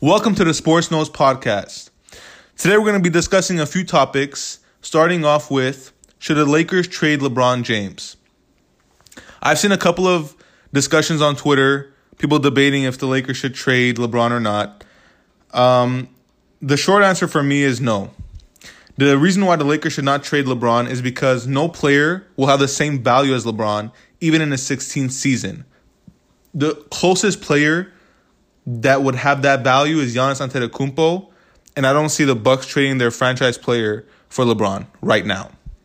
Welcome to the Sports Notes Podcast. Today we're going to be discussing a few topics, starting off with, should the Lakers trade LeBron James? I've seen a couple of discussions on Twitter, people debating if the Lakers should trade LeBron or not. The short answer for me is no. The reason why the Lakers should not trade LeBron is because no player will have the same value as LeBron, even in the 16th season. The closest player that would have that value is Giannis Antetokounmpo, and I don't see the Bucks trading their franchise player for LeBron right now.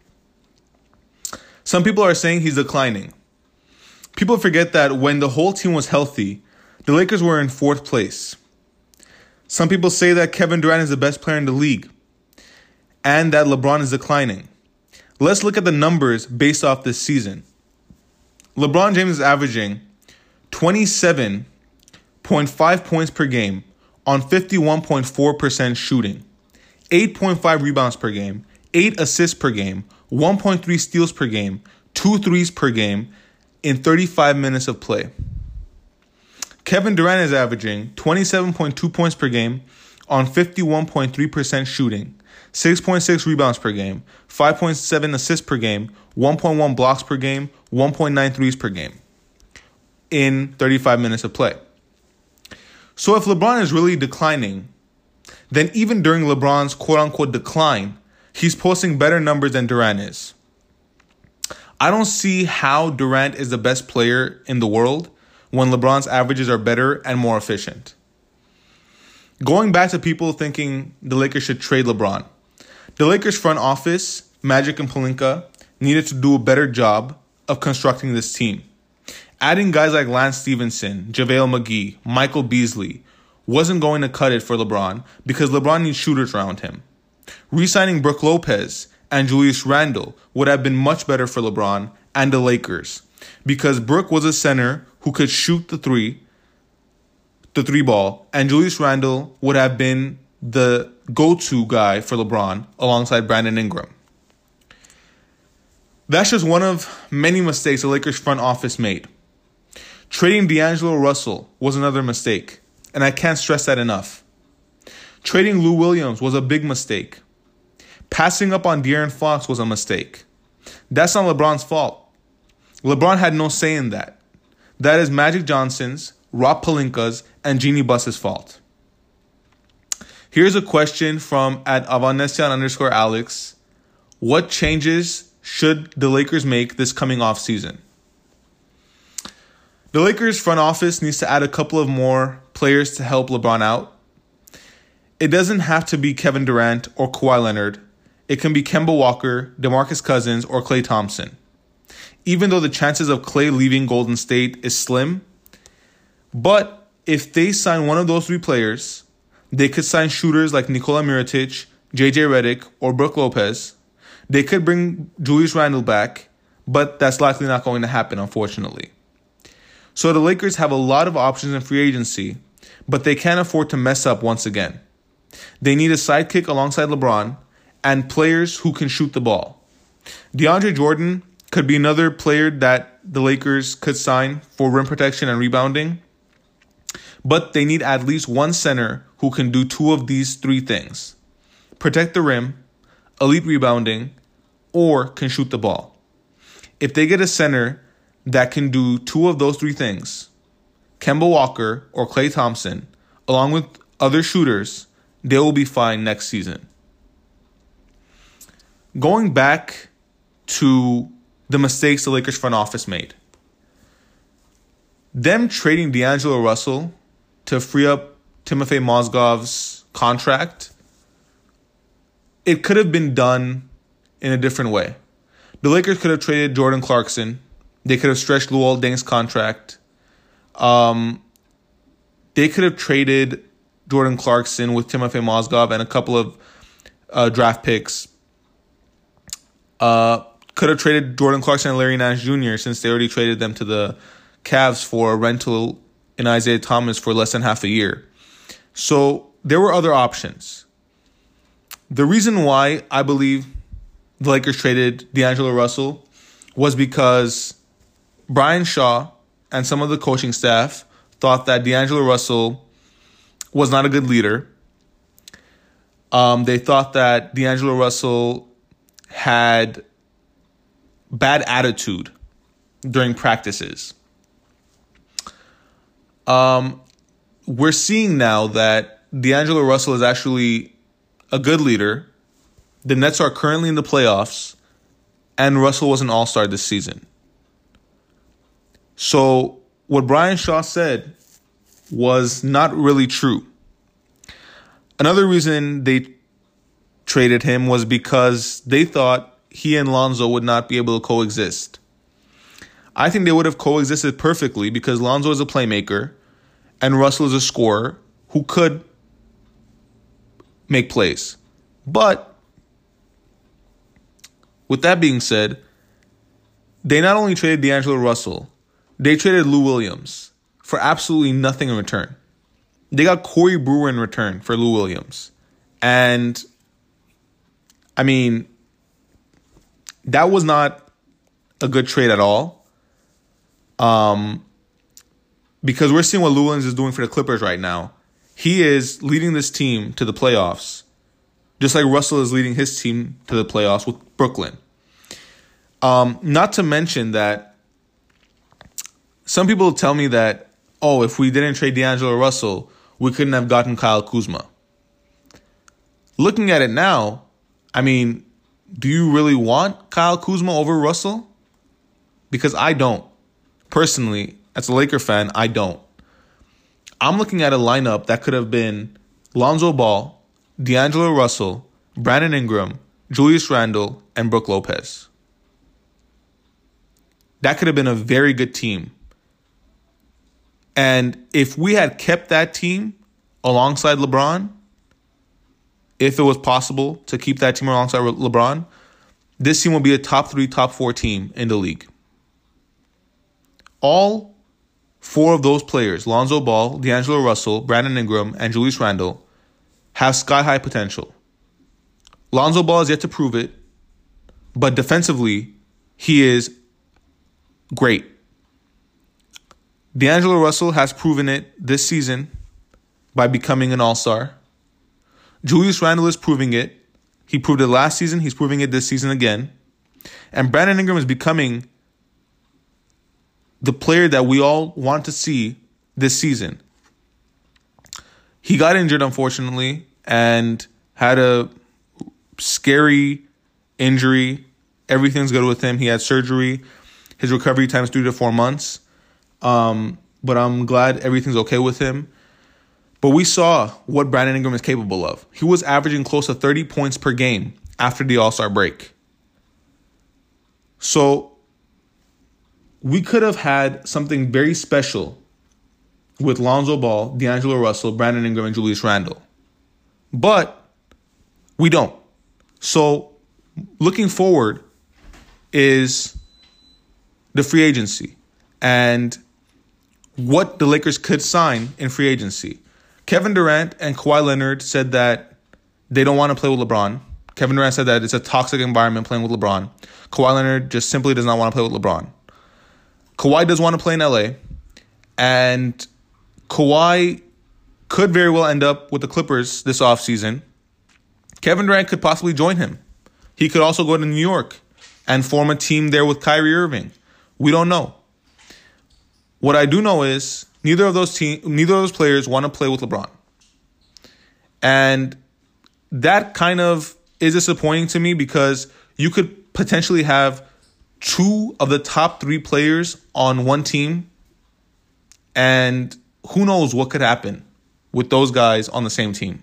Some people are saying he's declining. People forget that when the whole team was healthy, the Lakers were in 4th place. Some people say that Kevin Durant is the best player in the league and that LeBron is declining. Let's look at the numbers based off this season. LeBron James is averaging 27.5 points per game on 51.4% shooting, 8.5 rebounds per game, 8 assists per game, 1.3 steals per game, 2 threes per game in 35 minutes of play. Kevin Durant is averaging 27.2 points per game on 51.3% shooting, 6.6 rebounds per game, 5.7 assists per game, 1.1 blocks per game, 1.9 threes per game in 35 minutes of play. So if LeBron is really declining, then even during LeBron's quote-unquote decline, he's posting better numbers than Durant is. I don't see how Durant is the best player in the world when LeBron's averages are better and more efficient. Going back to people thinking the Lakers should trade LeBron, the Lakers front office, Magic and Pelinka, needed to do a better job of constructing this team. Adding guys like Lance Stevenson, JaVale McGee, Michael Beasley wasn't going to cut it for LeBron because LeBron needs shooters around him. Re-signing Brook Lopez and Julius Randle would have been much better for LeBron and the Lakers because Brook was a center who could shoot the three ball, and Julius Randle would have been the go-to guy for LeBron alongside Brandon Ingram. That's just one of many mistakes the Lakers front office made. Trading D'Angelo Russell was another mistake, and I can't stress that enough. Trading Lou Williams was a big mistake. Passing up on De'Aaron Fox was a mistake. That's not LeBron's fault. LeBron had no say in that. That is Magic Johnson's, Rob Pelinka's, and Jeanie Buss's fault. Here's a question from @Avanesian_Alex. What changes should the Lakers make this coming off season? The Lakers front office needs to add a couple of more players to help LeBron out. It doesn't have to be Kevin Durant or Kawhi Leonard. It can be Kemba Walker, DeMarcus Cousins, or Klay Thompson. Even though the chances of Klay leaving Golden State is slim, but if they sign one of those 3 players, they could sign shooters like Nikola Mirotic, JJ Redick, or Brook Lopez. They could bring Julius Randle back, but that's likely not going to happen, unfortunately. So the Lakers have a lot of options in free agency, but they can't afford to mess up once again. They need a sidekick alongside LeBron and players who can shoot the ball. DeAndre Jordan could be another player that the Lakers could sign for rim protection and rebounding, but they need at least one center who can do 2 of these 3 things: protect the rim, elite rebounding, or can shoot the ball. If they get a center that can do 2 of those 3 things, Kemba Walker or Klay Thompson, along with other shooters, they will be fine next season. Going back to the mistakes the Lakers front office made. Them trading D'Angelo Russell to free up Timofey Mozgov's contract, it could have been done in a different way. The Lakers could have traded Jordan Clarkson. They could have stretched Luol Deng's contract. They could have traded Jordan Clarkson with Timofey Mozgov and a couple of draft picks. Could have traded Jordan Clarkson and Larry Nance Jr. since they already traded them to the Cavs for a rental in Isaiah Thomas for less than half a year. So there were other options. The reason why I believe the Lakers traded D'Angelo Russell was because Brian Shaw and some of the coaching staff thought that D'Angelo Russell was not a good leader. They thought that D'Angelo Russell had bad attitude during practices. We're seeing now that D'Angelo Russell is actually a good leader. The Nets are currently in the playoffs, and Russell was an all-star this season. So what Brian Shaw said was not really true. Another reason they traded him was because they thought he and Lonzo would not be able to coexist. I think they would have coexisted perfectly because Lonzo is a playmaker and Russell is a scorer who could make plays. But with that being said, they not only traded D'Angelo Russell, they traded Lou Williams for absolutely nothing in return. They got Corey Brewer in return for Lou Williams. And, I mean, that was not a good trade at all. Because we're seeing what Lou Williams is doing for the Clippers right now. He is leading this team to the playoffs, just like Russell is leading his team to the playoffs with Brooklyn. Not to mention that some people tell me that, oh, if we didn't trade D'Angelo Russell, we couldn't have gotten Kyle Kuzma. Looking at it now, I mean, do you really want Kyle Kuzma over Russell? Because I don't. Personally, as a Laker fan, I don't. I'm looking at a lineup that could have been Lonzo Ball, D'Angelo Russell, Brandon Ingram, Julius Randle, and Brook Lopez. That could have been a very good team. And if we had kept that team alongside LeBron, if it was possible to keep that team alongside LeBron, this team will be a top 3, top 4 team in the league. All 4 of those players, Lonzo Ball, D'Angelo Russell, Brandon Ingram, and Julius Randle, have sky-high potential. Lonzo Ball has yet to prove it, but defensively, he is great. D'Angelo Russell has proven it this season by becoming an all-star. Julius Randle is proving it. He proved it last season. He's proving it this season again. And Brandon Ingram is becoming the player that we all want to see this season. He got injured, unfortunately, and had a scary injury. Everything's good with him. He had surgery. His recovery time is 3 to 4 months. But I'm glad everything's okay with him. But we saw what Brandon Ingram is capable of. He was averaging close to 30 points per game after the All-Star break. So we could have had something very special with Lonzo Ball, D'Angelo Russell, Brandon Ingram, and Julius Randle. But we don't. So looking forward is the free agency and what the Lakers could sign in free agency. Kevin Durant and Kawhi Leonard said that they don't want to play with LeBron. Kevin Durant said that it's a toxic environment playing with LeBron. Kawhi Leonard just simply does not want to play with LeBron. Kawhi does want to play in LA, and Kawhi could very well end up with the Clippers this offseason. Kevin Durant could possibly join him. He could also go to New York and form a team there with Kyrie Irving. We don't know. What I do know is neither of those players want to play with LeBron. And that kind of is disappointing to me because you could potentially have 2 of the top 3 players on one team, and who knows what could happen with those guys on the same team.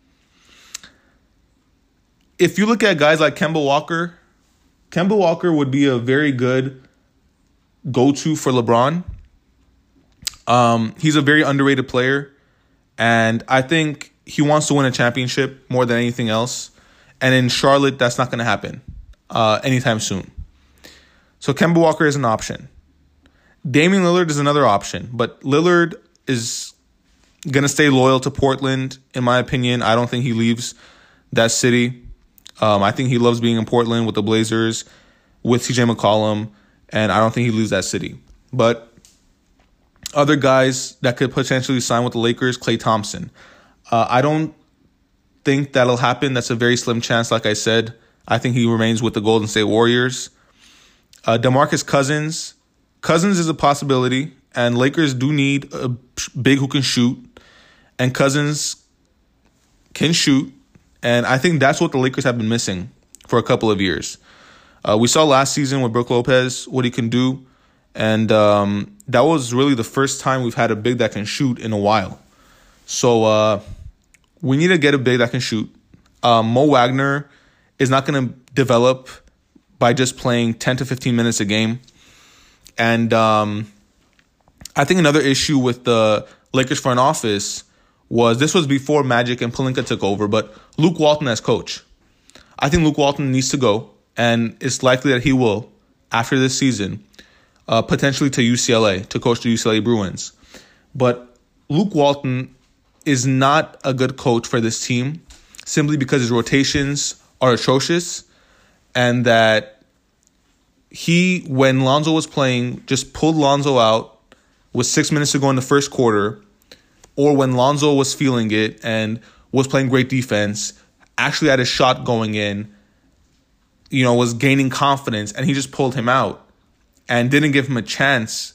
If you look at guys like Kemba Walker would be a very good go-to for LeBron. He's a very underrated player, and I think he wants to win a championship more than anything else. And in Charlotte, that's not going to happen anytime soon. So Kemba Walker is an option. Damian Lillard is another option, but Lillard is going to stay loyal to Portland, in my opinion. I don't think he leaves that city. I think he loves being in Portland with the Blazers, with CJ McCollum, and I don't think he leaves that city. But other guys that could potentially sign with the Lakers, Klay Thompson. I don't think that'll happen. That's a very slim chance, like I said. I think he remains with the Golden State Warriors. DeMarcus Cousins. Cousins is a possibility, and Lakers do need a big who can shoot, and Cousins can shoot, and I think that's what the Lakers have been missing for a couple of years. We saw last season with Brook Lopez what he can do, and that was really the first time we've had a big that can shoot in a while. So we need to get a big that can shoot. Mo Wagner is not going to develop by just playing 10 to 15 minutes a game. And I think another issue with the Lakers front office was this was before Magic and Pelinka took over, but Luke Walton as coach. I think Luke Walton needs to go, and it's likely that he will after this season, potentially to UCLA, to coach the UCLA Bruins. But Luke Walton is not a good coach for this team simply because his rotations are atrocious, and that he, when Lonzo was playing, just pulled Lonzo out with 6 minutes to go in the first quarter, or when Lonzo was feeling it and was playing great defense, actually had a shot going in, was gaining confidence, and he just pulled him out and didn't give him a chance.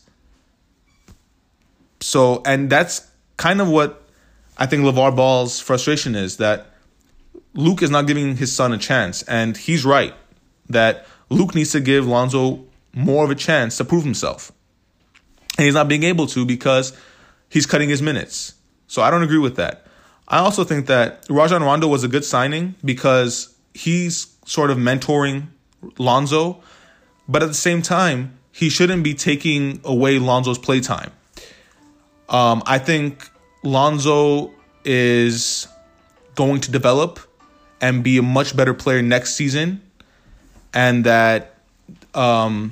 So, and that's kind of what I think LeVar Ball's frustration is, that Luke is not giving his son a chance. And he's right that Luke needs to give Lonzo more of a chance to prove himself. And he's not being able to because he's cutting his minutes. So I don't agree with that. I also think that Rajon Rondo was a good signing because he's sort of mentoring Lonzo. But at the same time, he shouldn't be taking away Lonzo's playtime. I think Lonzo is going to develop and be a much better player next season, and that in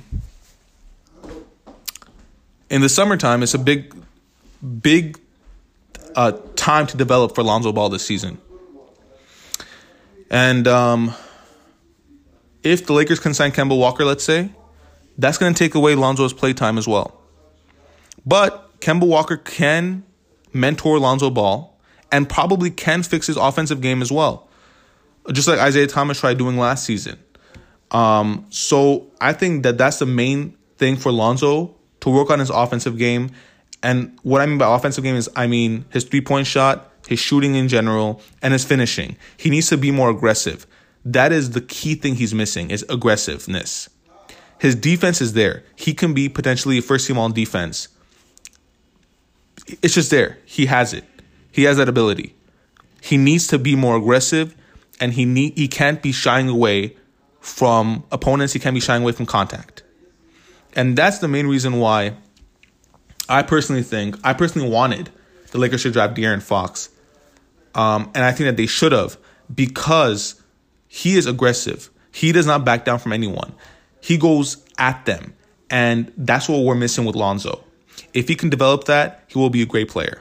the summertime, it's a big time to develop for Lonzo Ball this season. And if the Lakers can sign Kemba Walker, let's say, that's going to take away Lonzo's playtime as well. But Kemba Walker can mentor Lonzo Ball and probably can fix his offensive game as well, just like Isaiah Thomas tried doing last season. So I think that that's the main thing for Lonzo, to work on his offensive game. And what I mean by offensive game is, I mean his three-point shot, his shooting in general, and his finishing. He needs to be more aggressive. That is the key thing he's missing, is aggressiveness. His defense is there. He can be potentially a first-team all defense. It's just there. He has it. He has that ability. He needs to be more aggressive, and he can't be shying away from opponents. He can't be shying away from contact. And that's the main reason why I personally wanted the Lakers to draft De'Aaron Fox. And I think that they should have, because he is aggressive. He does not back down from anyone. He goes at them. And that's what we're missing with Lonzo. If he can develop that, he will be a great player.